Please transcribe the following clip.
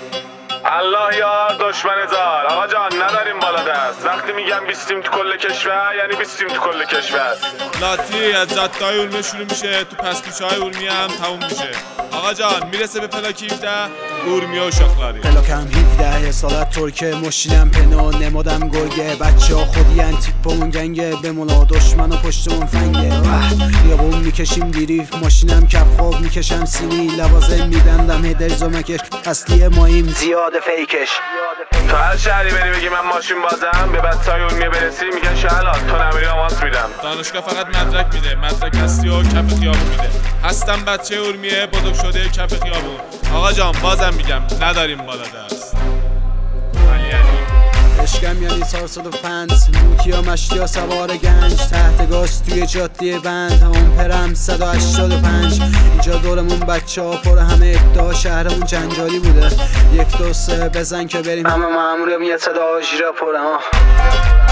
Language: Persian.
الله یار دشمن زار. آقا جان نداریم بالا دست. وقتی میگم بیستیم تو کل کشور یعنی بیستیم تو کل کشور. لاتی از جاده‌های ارومیه شروع میشه، تو پس‌کوچه‌های ارومیه هم تموم میشه. آقا جان میرسه به پلاک 17 ارومیه و شاخلاری. پلاکم 17 یه سالت ترکه مشیدم پنو نمادم گرگه بچه ها خودی انتیپمون گنگه بمولا دشمن و پشتمون فنگه خیابون میکشیم دیریف ماشینم کپ خواب میکشم سینی لوازم میبندم هدر زمکش اصلی ماییم زیاد فیکش. تو هر شهری بری بگی من ماشین بازم به بچه‌های ارومیه برسی میگن شهلا تو نمیری آماس میدم. دانشگاه فقط مدرک میده، مدرک هستی و کف خیابون میده. هستم بچه ارومیه بزرگ شده کف خیابون. آقا جان بازم میگم نداریم بالا دست. عشقم یعنی 405 لوتی ها مشتی ها سوار گنج تحت گاز توی جاده بند همون پرم 185 اینجا دورمون بچه ها پر همه ادعا شهرمون جنجالی بوده 1 2 3 بزن که بریم همه مامورم یه صدا آژیرا پره ها.